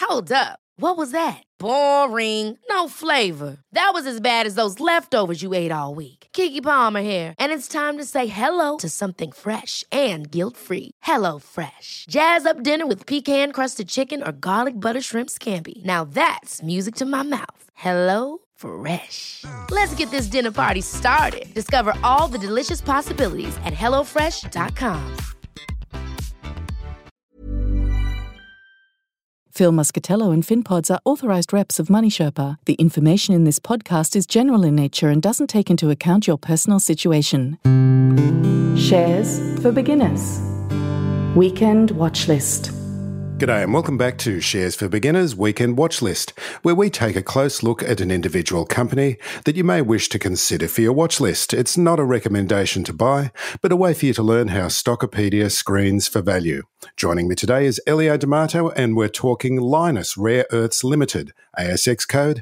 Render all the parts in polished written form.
Hold up. What was that? Boring. No flavor. That was as bad as those leftovers you ate all week. Keke Palmer here, and it's time to say hello to something fresh and guilt-free. Hello Fresh. Jazz up dinner with pecan-crusted chicken or garlic butter shrimp scampi. Now that's music to my mouth. Hello Fresh. Let's get this dinner party started. Discover all the delicious possibilities at hellofresh.com. Phil Muscatello and FinPods are authorised reps of Money Sherpa. The information in this podcast is general in nature and doesn't take into account your personal situation. Shares for Beginners. Weekend Watch List. G'day and welcome back to Shares for Beginners Weekend Watch List, where we take a close look at an individual company that you may wish to consider for your watch list. It's not a recommendation to buy, but a way for you to learn how Stockopedia screens for value. Joining me today is Elio D'Amato, and we're talking Lynas Rare Earths Limited, ASX code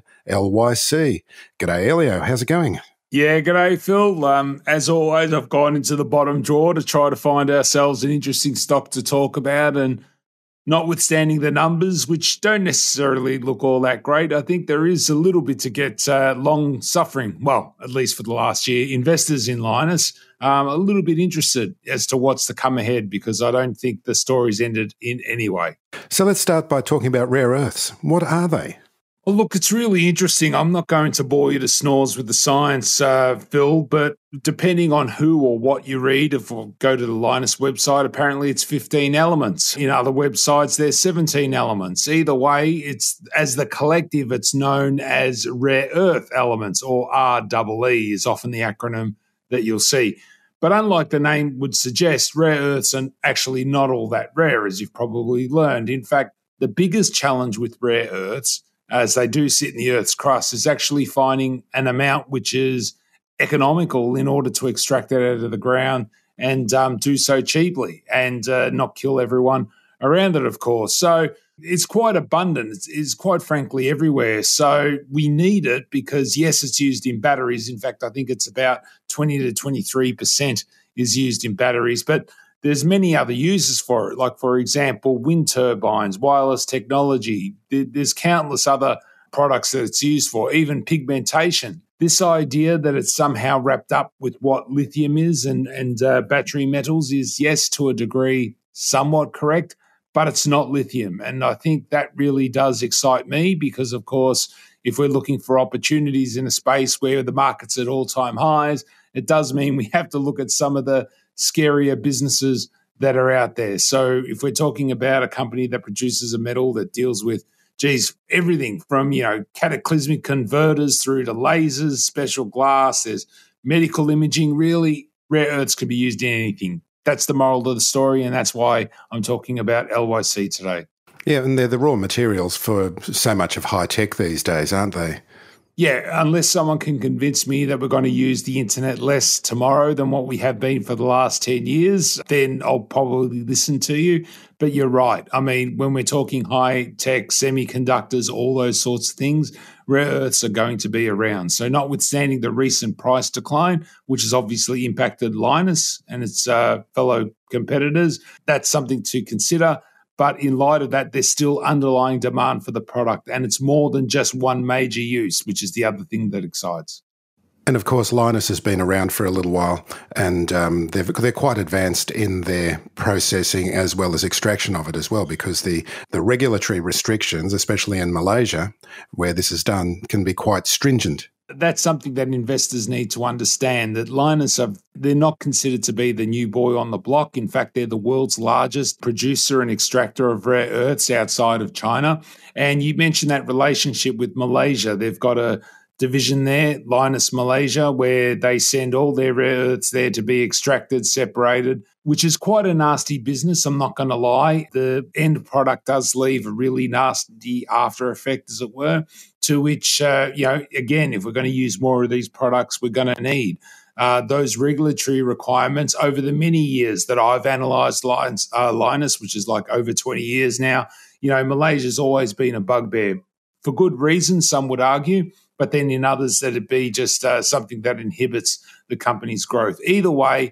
LYC. G'day Elio, how's it going? Yeah, g'day, Phil. As always, I've gone into the bottom drawer to try to find ourselves an interesting stock to talk about, and notwithstanding the numbers, which don't necessarily look all that great, I think there is a little bit to get long suffering, well, at least for the last year, investors in Lynas, a little bit interested as to what's to come ahead, because I don't think the story's ended in any way. So let's start by talking about rare earths. What are they? Well, look, it's really interesting. I'm not going to bore you to snores with the science, Phil, but depending on who or what you read, if we go to the Lynas website, apparently it's 15 elements. In other websites, there's 17 elements. Either way, it's as the collective, it's known as rare earth elements, or REE is often the acronym that you'll see. But unlike the name would suggest, rare earths are actually not all that rare, as you've probably learned. In fact, the biggest challenge with rare earths, as they do sit in the Earth's crust, is actually finding an amount which is economical in order to extract it out of the ground and do so cheaply and not kill everyone around it, of course. So it's quite abundant. It's quite frankly everywhere. So we need it because, yes, it's used in batteries. In fact, I think it's about 20 to 23% is used in batteries. But there's many other uses for it, like, for example, wind turbines, wireless technology. There's countless other products that it's used for, even pigmentation. This idea that it's somehow wrapped up with what lithium is and battery metals is, yes, to a degree, somewhat correct, but it's not lithium. And I think that really does excite me because, of course, if we're looking for opportunities in a space where the market's at all-time highs, it does mean we have to look at some of the scarier businesses that are out there. So if we're talking about a company that produces a metal that deals with, everything from, cataclysmic converters through to lasers, special glass, there's medical imaging, really, rare earths could be used in anything. That's the moral of the story, and that's why I'm talking about LYC today. Yeah, and they're the raw materials for so much of high tech these days, aren't they? Yeah, unless someone can convince me that we're going to use the internet less tomorrow than what we have been for the last 10 years, then I'll probably listen to you. But you're right. I mean, when we're talking high-tech semiconductors, all those sorts of things, rare earths are going to be around. So notwithstanding the recent price decline, which has obviously impacted Lynas and its fellow competitors, that's something to consider. But in light of that, there's still underlying demand for the product, and it's more than just one major use, which is the other thing that excites. And of course, Lynas has been around for a little while, and they're quite advanced in their processing as well as extraction of it as well, because the regulatory restrictions, especially in Malaysia, where this is done, can be quite stringent. That's something that investors need to understand, that Lynas, they're not considered to be the new boy on the block. In fact, they're the world's largest producer and extractor of rare earths outside of China. And you mentioned that relationship with Malaysia. They've got a division there, Lynas Malaysia, where they send all their rare earths there to be extracted, separated, which is quite a nasty business, I'm not going to lie. The end product does leave a really nasty after effect, as it were, to which, again, if we're going to use more of these products, we're going to need those regulatory requirements over the many years that I've analysed Lynas, which is like over 20 years now. Malaysia's always been a bugbear. For good reason, some would argue, but then in others that it be just something that inhibits the company's growth. Either way,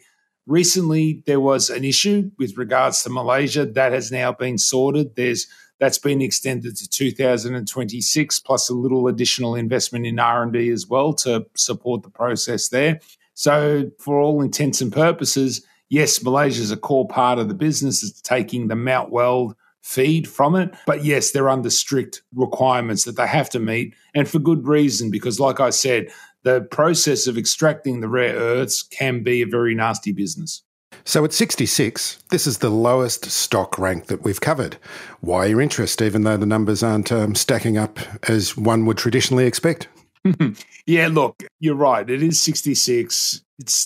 Recently, there was an issue with regards to Malaysia that has now been sorted. That's been extended to 2026, plus a little additional investment in R&D as well to support the process there. So for all intents and purposes, yes, Malaysia is a core part of the business. It's taking the Mount Weld feed from it. But yes, they're under strict requirements that they have to meet, and for good reason, because like I said, the process of extracting the rare earths can be a very nasty business. So at 66, this is the lowest stock rank that we've covered. Why your interest, even though the numbers aren't stacking up as one would traditionally expect? Yeah, look, you're right. It is 66.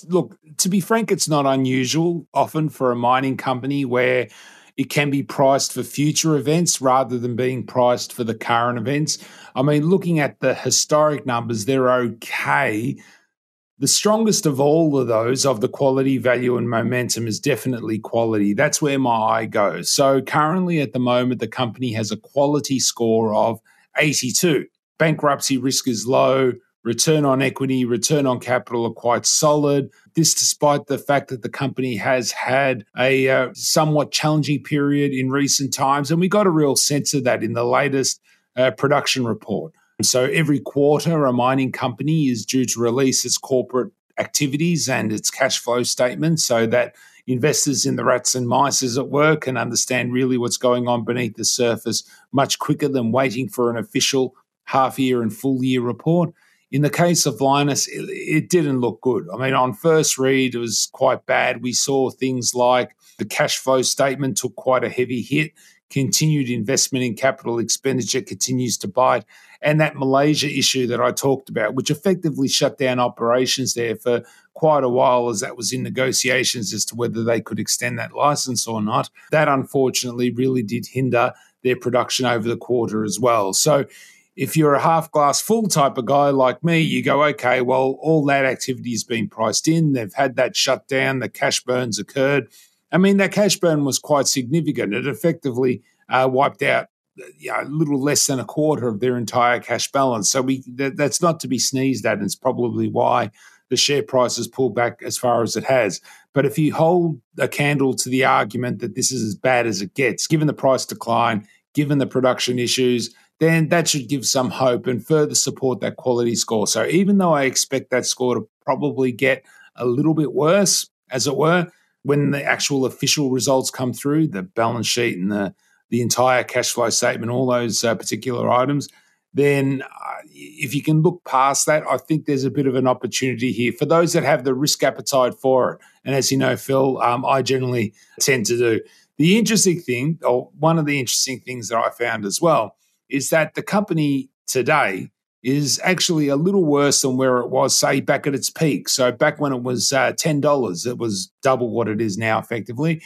To be frank, it's not unusual often for a mining company where it can be priced for future events rather than being priced for the current events. I mean, looking at the historic numbers, they're okay. The strongest of all of those, of the quality, value, and momentum, is definitely quality. That's where my eye goes. So currently at the moment, the company has a quality score of 82. Bankruptcy risk is low. Return on equity, return on capital are quite solid. This despite the fact that the company has had a somewhat challenging period in recent times. And we got a real sense of that in the latest production report. So every quarter, a mining company is due to release its corporate activities and its cash flow statement so that investors in the rats and mice at work can understand really what's going on beneath the surface much quicker than waiting for an official half-year and full-year report. In the case of Lynas, it didn't look good. I mean, on first read, it was quite bad. We saw things like the cash flow statement took quite a heavy hit. Continued investment in capital expenditure continues to bite. And that Malaysia issue that I talked about, which effectively shut down operations there for quite a while as that was in negotiations as to whether they could extend that license or not, that unfortunately really did hinder their production over the quarter as well. So if you're a half glass full type of guy like me, you go, okay, well, all that activity has been priced in. They've had that shut down. The cash burns occurred. I mean, that cash burn was quite significant. It effectively wiped out a little less than a quarter of their entire cash balance. So that's not to be sneezed at, and it's probably why the share price has pulled back as far as it has. But if you hold a candle to the argument that this is as bad as it gets, given the price decline, given the production issues, then that should give some hope and further support that quality score. So even though I expect that score to probably get a little bit worse, as it were, when the actual official results come through, the balance sheet and the entire cash flow statement, all those particular items, then if you can look past that, I think there's a bit of an opportunity here for those that have the risk appetite for it. And as you know, Phil, I generally tend to do. The interesting thing, or one of the interesting things that I found as well, is that the company today is actually a little worse than where it was, say, back at its peak. So back when it was $10, it was double what it is now effectively.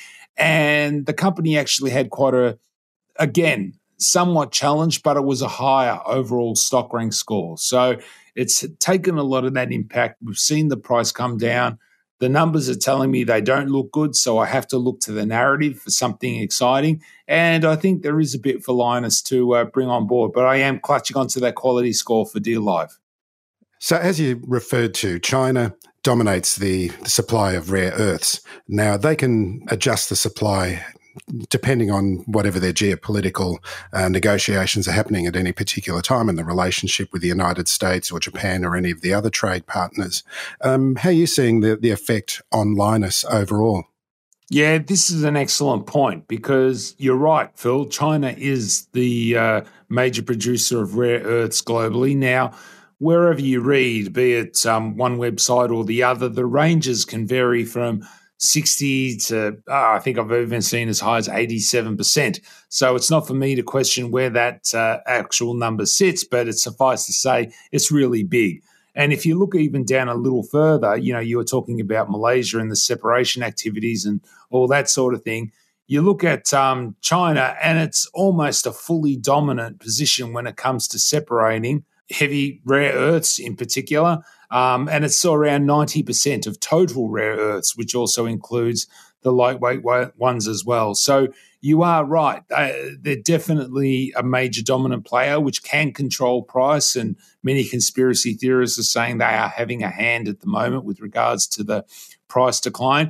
And the company actually had quite again, somewhat challenged, but it was a higher overall stock rank score. So it's taken a lot of that impact. We've seen the price come down. The numbers are telling me they don't look good, so I have to look to the narrative for something exciting. And I think there is a bit for Lynas to bring on board, but I am clutching onto that quality score for dear life. So as you referred to, China dominates the supply of rare earths. Now, they can adjust the supply depending on whatever their geopolitical negotiations are happening at any particular time in the relationship with the United States or Japan or any of the other trade partners. How are you seeing the effect on Lynas overall? Yeah, this is an excellent point because you're right, Phil. China is the major producer of rare earths globally. Now, wherever you read, be it one website or the other, the ranges can vary from 60 to, I think I've even seen as high as 87%. So it's not for me to question where that actual number sits, but it's suffice to say it's really big. And if you look even down a little further, you were talking about Malaysia and the separation activities and all that sort of thing. You look at China and it's almost a fully dominant position when it comes to separating heavy rare earths in particular. And it's around 90% of total rare earths, which also includes the lightweight ones as well. So you are right. They're definitely a major dominant player, which can control price. And many conspiracy theorists are saying they are having a hand at the moment with regards to the price decline.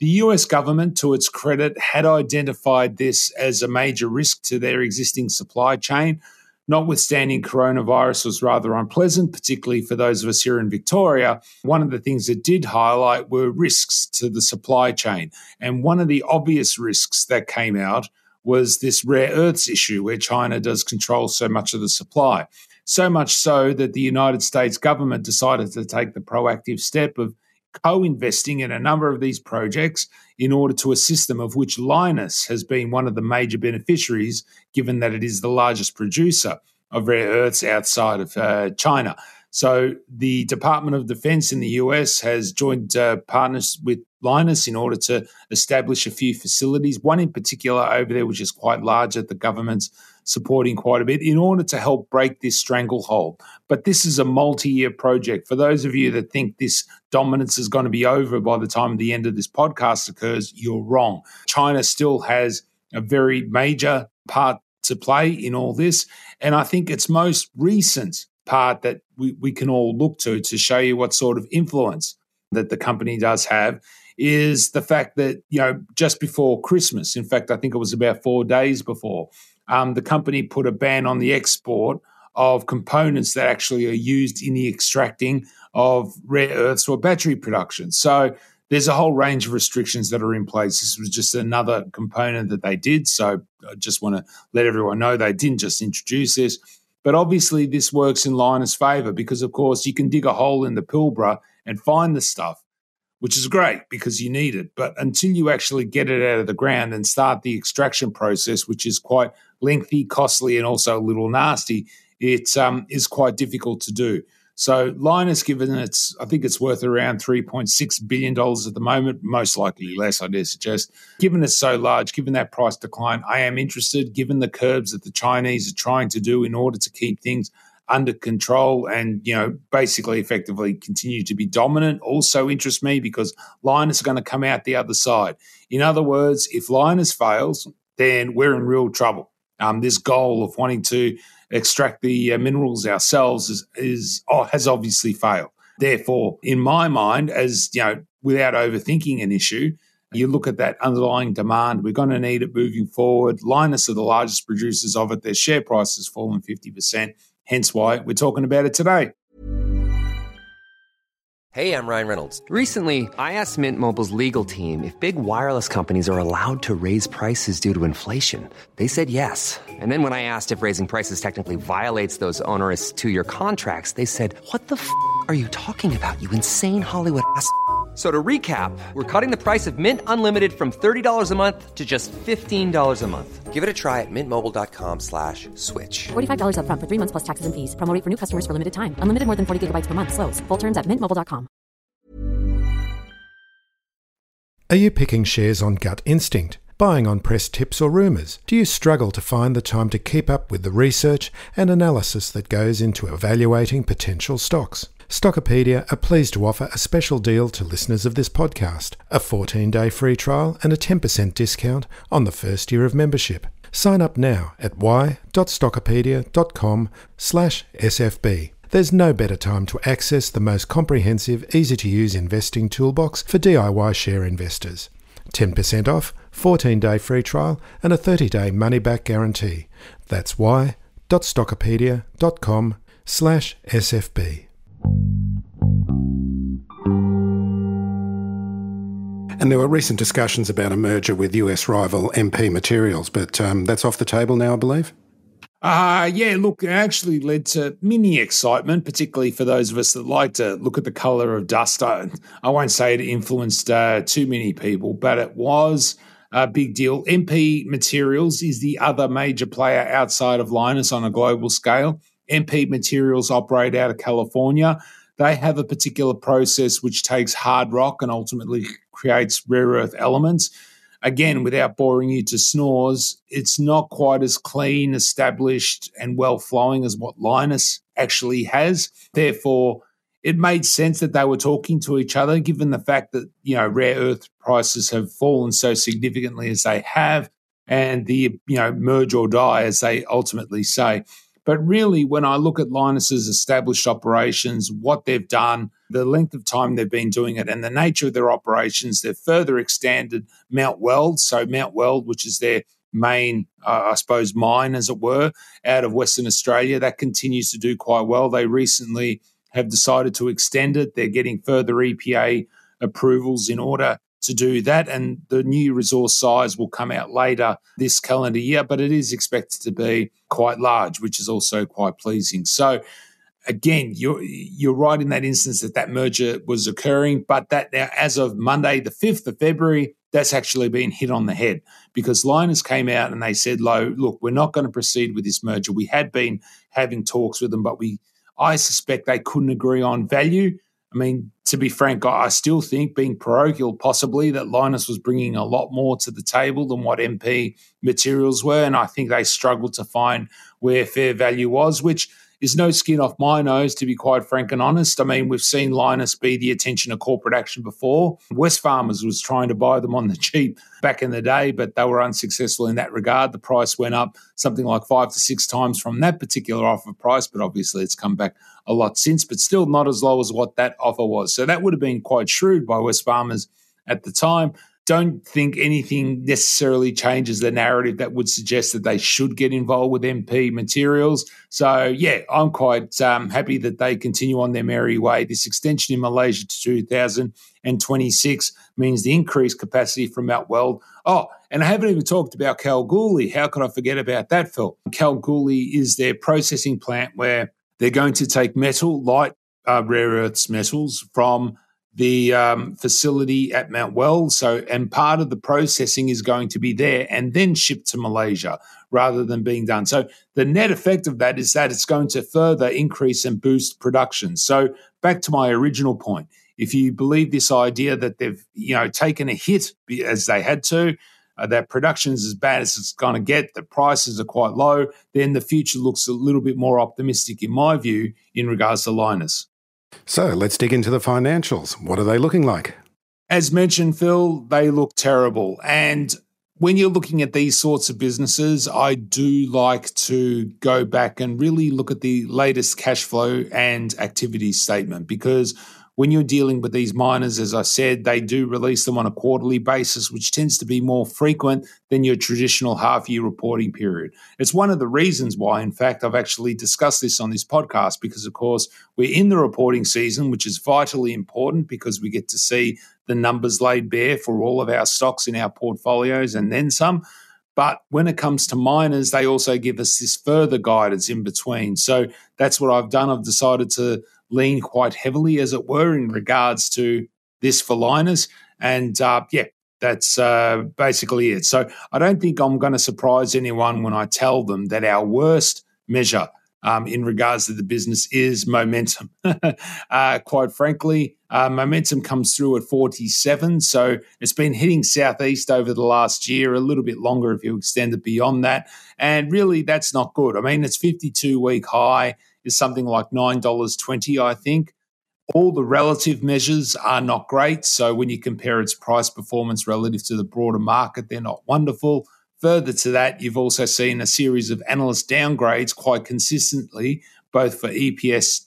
The US government, to its credit, had identified this as a major risk to their existing supply chain. Notwithstanding coronavirus was rather unpleasant, particularly for those of us here in Victoria, one of the things it did highlight were risks to the supply chain. And one of the obvious risks that came out was this rare earths issue where China does control so much of the supply. So much so that the United States government decided to take the proactive step of co-investing in a number of these projects in order to assist them, of which Lynas has been one of the major beneficiaries, given that it is the largest producer of rare earths outside of China. So the Department of Defense in the US has joined partners with Lynas in order to establish a few facilities, one in particular over there, which is quite large, that the government's supporting quite a bit in order to help break this stranglehold. But this is a multi-year project. For those of you that think this dominance is going to be over by the time the end of this podcast occurs, you're wrong. China still has a very major part to play in all this. And I think its most recent part that we can all look to show you what sort of influence that the company does have is the fact that, just before Christmas, in fact, I think it was about 4 days before, the company put a ban on the export of components that actually are used in the extracting of rare earths or battery production. So there's a whole range of restrictions that are in place. This was just another component that they did. So I just want to let everyone know they didn't just introduce this. But obviously this works in Lynas' favour because, of course, you can dig a hole in the Pilbara and find the stuff, which is great because you need it. But until you actually get it out of the ground and start the extraction process, which is quite lengthy, costly, and also a little nasty, it is quite difficult to do. So Lynas, given I think it's worth around $3.6 billion at the moment, most likely less, I dare suggest. Given it's so large, given that price decline, I am interested, given the curbs that the Chinese are trying to do in order to keep things under control and, basically effectively continue to be dominant, also interests me because Lynas are going to come out the other side. In other words, if Lynas fails, then we're in real trouble. This goal of wanting to extract the minerals ourselves has obviously failed. Therefore, in my mind, as without overthinking an issue, you look at that underlying demand, we're going to need it moving forward. Lynas are the largest producers of it. Their share price has fallen 50%, hence why we're talking about it today. Hey, I'm Ryan Reynolds. Recently, I asked Mint Mobile's legal team if big wireless companies are allowed to raise prices due to inflation. They said yes. And then when I asked if raising prices technically violates those onerous 2-year contracts, they said, "What the f*** are you talking about, you insane Hollywood ass?" So to recap, we're cutting the price of Mint Unlimited from $30 a month to just $15 a month. Give it a try at mintmobile.com/switch. $45 up front for 3 months plus taxes and fees. Promo rate for new customers for limited time. Unlimited more than 40 gigabytes per month. Slows full terms at mintmobile.com. Are you picking shares on gut instinct? Buying on press tips or rumours? Do you struggle to find the time to keep up with the research and analysis that goes into evaluating potential stocks? Stockopedia are pleased to offer a special deal to listeners of this podcast, a 14-day free trial and a 10% discount on the first year of membership. Sign up now at y.stockopedia.com/SFB. There's no better time to access the most comprehensive, easy-to-use investing toolbox for DIY share investors. 10% off, 14-day free trial and a 30-day money-back guarantee. That's y.stockopedia.com/SFB. And there were recent discussions about a merger with US rival MP Materials, but that's off the table now, I believe? Look, it actually led to mini excitement, particularly for those of us that like to look at the colour of dust. I won't say it influenced too many people, but it was a big deal. MP Materials is the other major player outside of Lynas on a global scale. MP Materials operate out of California. They have a particular process which takes hard rock and ultimately creates rare earth elements. Again, without boring you to snores, it's not quite as clean, established, and well-flowing as what Lynas actually has. Therefore, it made sense that they were talking to each other, given the fact that, rare earth prices have fallen so significantly as they have, and the, merge or die, as they ultimately say. But really, when I look at Lynas's established operations, what they've done, the length of time they've been doing it, and the nature of their operations, they've further extended Mount Weld. So Mount Weld, which is their main, mine, as it were, out of Western Australia, that continues to do quite well. They recently have decided to extend it. They're getting further EPA approvals in order to do that, and the new resource size will come out later this calendar year, but it is expected to be quite large, which is also quite pleasing. So again, you're right in that instance that merger was occurring, but that now, as of Monday, the 5th of February, that's actually been hit on the head, because Lynas came out and they said, look, we're not going to proceed with this merger. We had been having talks with them, but I suspect they couldn't agree on value. I mean, to be frank, I still think, being parochial possibly, that Lynas was bringing a lot more to the table than what MP Materials were, and I think they struggled to find where fair value was, which is no skin off my nose, to be quite frank and honest. I mean, we've seen Lynas be the attention of corporate action before. Wesfarmers was trying to buy them on the cheap back in the day, but they were unsuccessful in that regard. The price went up something like 5 to 6 times from that particular offer price, but obviously it's come back a lot since, but still not as low as what that offer was. So that would have been quite shrewd by Wesfarmers at the time. Don't think anything necessarily changes the narrative that would suggest that they should get involved with MP Materials. So, yeah, I'm quite happy that they continue on their merry way. This extension in Malaysia to 2026 means the increased capacity from Mount Weld. Oh, and I haven't even talked about Kalgoorlie. How could I forget about that, Phil? Kalgoorlie is their processing plant where they're going to take light rare earths metals from the facility at Mount Weld. And part of the processing is going to be there and then shipped to Malaysia rather than being done. So the net effect of that is that it's going to further increase and boost production. So back to my original point, if you believe this idea that they've taken a hit as they had to, that production is as bad as it's going to get, the prices are quite low, then the future looks a little bit more optimistic in my view in regards to Lynas. So let's dig into the financials. What are they looking like? As mentioned, Phil, they look terrible. And when you're looking at these sorts of businesses, I do like to go back and really look at the latest cash flow and activity statement, because when you're dealing with these miners, as I said, they do release them on a quarterly basis, which tends to be more frequent than your traditional half-year reporting period. It's one of the reasons why, in fact, I've actually discussed this on this podcast, because, of course, we're in the reporting season, which is vitally important because we get to see the numbers laid bare for all of our stocks in our portfolios and then some. But when it comes to miners, they also give us this further guidance in between. So that's what I've done. I've decided to lean quite heavily, as it were, in regards to this for Lynas. And that's basically it. So I don't think I'm going to surprise anyone when I tell them that our worst measure in regards to the business is momentum. Quite frankly, momentum comes through at 47. So it's been hitting southeast over the last year, a little bit longer if you extend it beyond that. And really, that's not good. I mean, its 52-week high is something like $9.20, I think. All the relative measures are not great. So when you compare its price performance relative to the broader market, they're not wonderful. Further to that, you've also seen a series of analyst downgrades quite consistently, both for EPS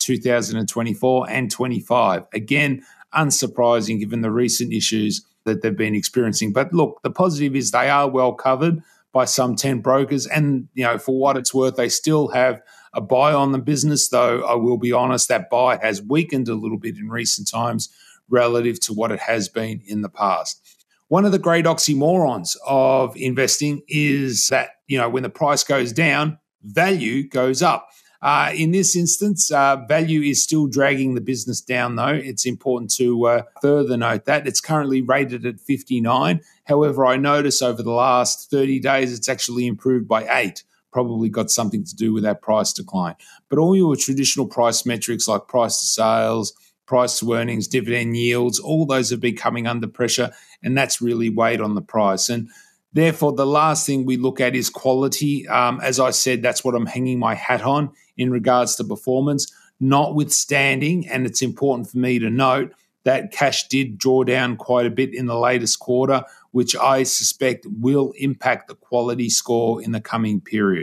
2024 and 25. Again, unsurprising given the recent issues that they've been experiencing. But look, the positive is they are well covered by some 10 brokers. And, for what it's worth, they still have a buy on the business, though I will be honest, that buy has weakened a little bit in recent times relative to what it has been in the past. One of the great oxymorons of investing is that, when the price goes down, value goes up. In this instance, value is still dragging the business down, though. It's important to further note that. It's currently rated at 59. However, I notice over the last 30 days, it's actually improved by 8. Probably got something to do with that price decline. But all your traditional price metrics like price to sales, price to earnings, dividend yields, all those have been coming under pressure, and that's really weighed on the price. And therefore, the last thing we look at is quality. As I said, that's what I'm hanging my hat on in regards to performance, notwithstanding, and it's important for me to note, that cash did draw down quite a bit in the latest quarter, which I suspect will impact the quality score in the coming period.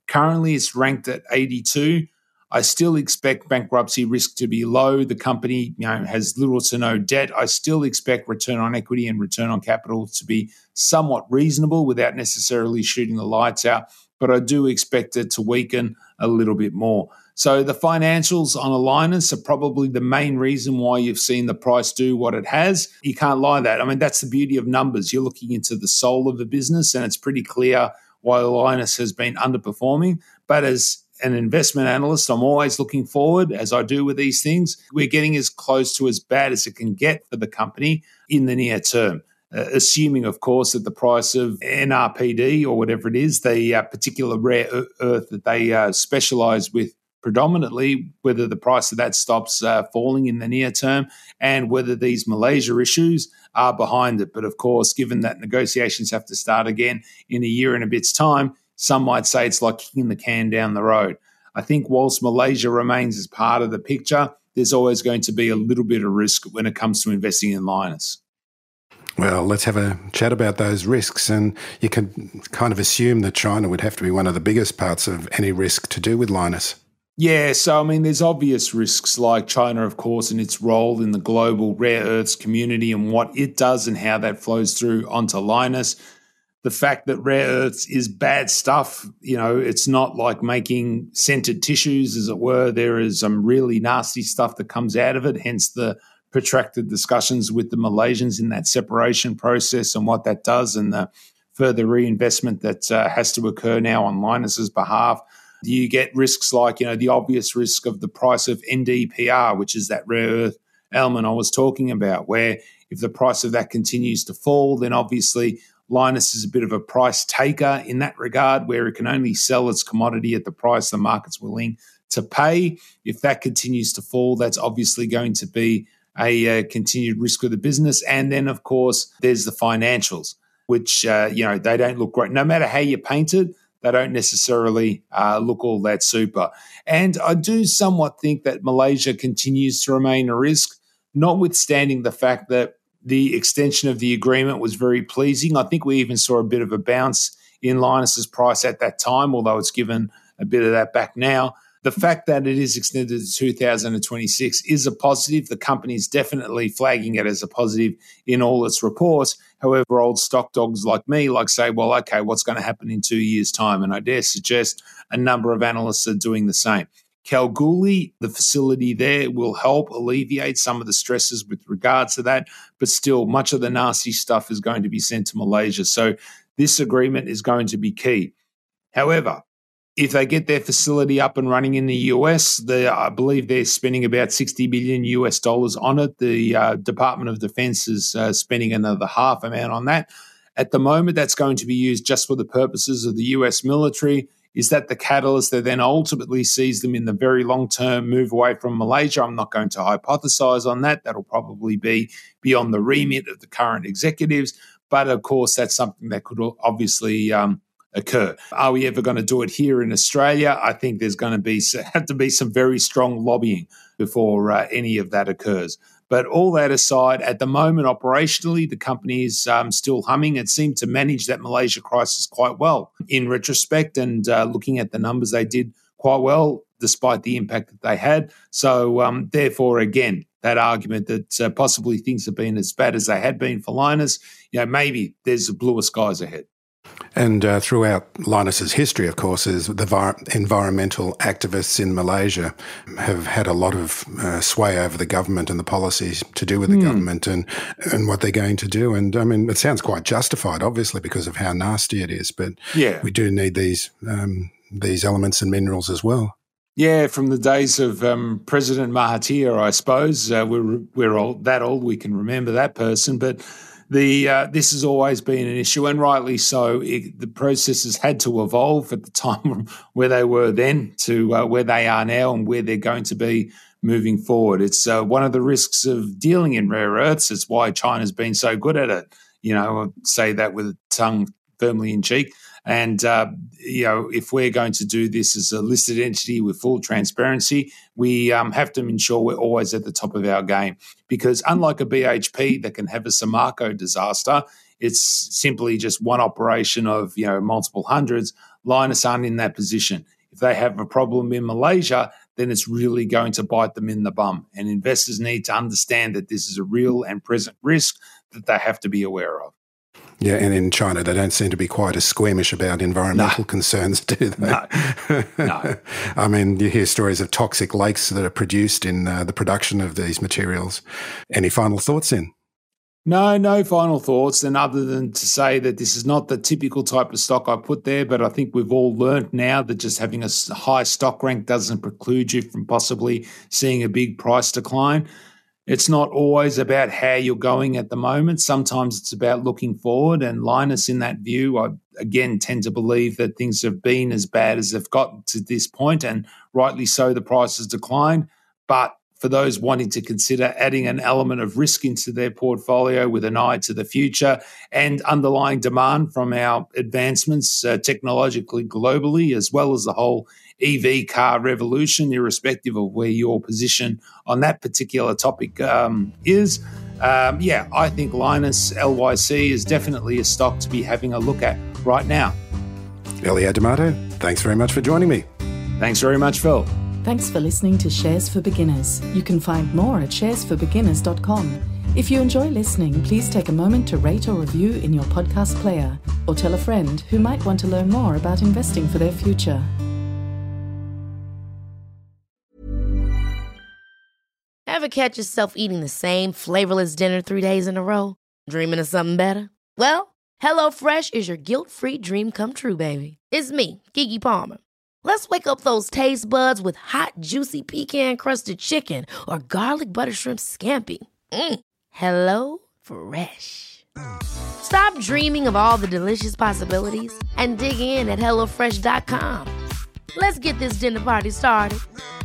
Currently, it's ranked at 82. I still expect bankruptcy risk to be low. The company, has little to no debt. I still expect return on equity and return on capital to be somewhat reasonable without necessarily shooting the lights out, but I do expect it to weaken a little bit more. So the financials on Lynas are probably the main reason why you've seen the price do what it has. You can't lie that. I mean, that's the beauty of numbers. You're looking into the soul of the business, and it's pretty clear why Lynas has been underperforming. But as an investment analyst, I'm always looking forward, as I do with these things. We're getting as close to as bad as it can get for the company in the near term. Assuming, of course, that the price of NRPD or whatever it is, the particular rare earth that they specialize with predominantly, whether the price of that stops falling in the near term and whether these Malaysia issues are behind it. But of course, given that negotiations have to start again in a year and a bit's time, some might say it's like kicking the can down the road. I think whilst Malaysia remains as part of the picture, there's always going to be a little bit of risk when it comes to investing in Lynas. Well, let's have a chat about those risks. And you can kind of assume that China would have to be one of the biggest parts of any risk to do with Lynas. Yeah, so I mean, there's obvious risks like China, of course, and its role in the global rare earths community and what it does and how that flows through onto Lynas. The fact that rare earths is bad stuff, it's not like making scented tissues, as it were. There is some really nasty stuff that comes out of it, hence the protracted discussions with the Malaysians in that separation process and what that does and the further reinvestment that has to occur now on Lynas's behalf. You get risks like, the obvious risk of the price of NdPr, which is that rare earth element I was talking about, where if the price of that continues to fall, then obviously Lynas is a bit of a price taker in that regard, where it can only sell its commodity at the price the market's willing to pay. If that continues to fall, that's obviously going to be a continued risk for the business. And then, of course, there's the financials, which, they don't look great. No matter how you paint it, they don't necessarily look all that super. And I do somewhat think that Malaysia continues to remain a risk, notwithstanding the fact that the extension of the agreement was very pleasing. I think we even saw a bit of a bounce in Lynas's price at that time, although it's given a bit of that back now. The fact that it is extended to 2026 is a positive. The company is definitely flagging it as a positive in all its reports. However, old stock dogs like me say, well, okay, what's going to happen in 2 years' time? And I dare suggest a number of analysts are doing the same. Kalgoorlie, the facility there, will help alleviate some of the stresses with regards to that, but still much of the nasty stuff is going to be sent to Malaysia. So this agreement is going to be key. However, if they get their facility up and running in the US, I believe they're spending about $60 billion on it. The Department of Defense is spending another half amount on that. At the moment, that's going to be used just for the purposes of the US military. Is that the catalyst that then ultimately sees them in the very long term move away from Malaysia? I'm not going to hypothesize on that. That'll probably be beyond the remit of the current executives. But of course, that's something that could obviously occur. Are we ever going to do it here in Australia? I think there's going to have to be some very strong lobbying before any of that occurs. But all that aside, at the moment, operationally, the company is still humming. It seemed to manage that Malaysia crisis quite well in retrospect, and looking at the numbers, they did quite well despite the impact that they had. So therefore, again, that argument that possibly things have been as bad as they had been for Lynas, maybe there's bluer skies ahead. And throughout Lynas's history, of course, is the environmental activists in Malaysia have had a lot of sway over the government and the policies to do with the government and what they're going to do. And, I mean, it sounds quite justified, obviously, because of how nasty it is. But we do need these elements and minerals as well. Yeah, from the days of President Mahathir, I suppose. We're old, that old, we can remember that person. But this has always been an issue, and rightly so. The processes had to evolve at the time where they were then to where they are now and where they're going to be moving forward. It's one of the risks of dealing in rare earths. It's why China's been so good at it. I say that with a tongue firmly in cheek. And, if we're going to do this as a listed entity with full transparency, we have to ensure we're always at the top of our game. Because unlike a BHP that can have a Samarco disaster, it's simply just one operation of, multiple hundreds. Linus aren't in that position. If they have a problem in Malaysia, then it's really going to bite them in the bum. And investors need to understand that this is a real and present risk that they have to be aware of. Yeah, and in China, they don't seem to be quite as squeamish about environmental concerns, do they? No. I mean, you hear stories of toxic lakes that are produced in the production of these materials. Any final thoughts, Ian? No final thoughts, and other than to say that this is not the typical type of stock I put there, but I think we've all learnt now that just having a high stock rank doesn't preclude you from possibly seeing a big price decline. It's not always about how you're going at the moment. Sometimes it's about looking forward, and Linus, in that view, I again tend to believe that things have been as bad as they've gotten to this point, and rightly so, the price has declined. But for those wanting to consider adding an element of risk into their portfolio with an eye to the future and underlying demand from our advancements technologically globally, as well as the whole EV car revolution, irrespective of where your position on that particular topic is. I think Linus LYC is definitely a stock to be having a look at right now. Elio D'Amato, thanks very much for joining me. Thanks very much, Phil. Thanks for listening to Shares for Beginners. You can find more at sharesforbeginners.com. If you enjoy listening, please take a moment to rate or review in your podcast player, or tell a friend who might want to learn more about investing for their future. Ever catch yourself eating the same flavorless dinner 3 days in a row? Dreaming of something better? Well, HelloFresh is your guilt-free dream come true, baby. It's me, Keke Palmer. Let's wake up those taste buds with hot, juicy pecan-crusted chicken or garlic butter shrimp scampi. Hello Fresh. Stop dreaming of all the delicious possibilities and dig in at HelloFresh.com. Let's get this dinner party started.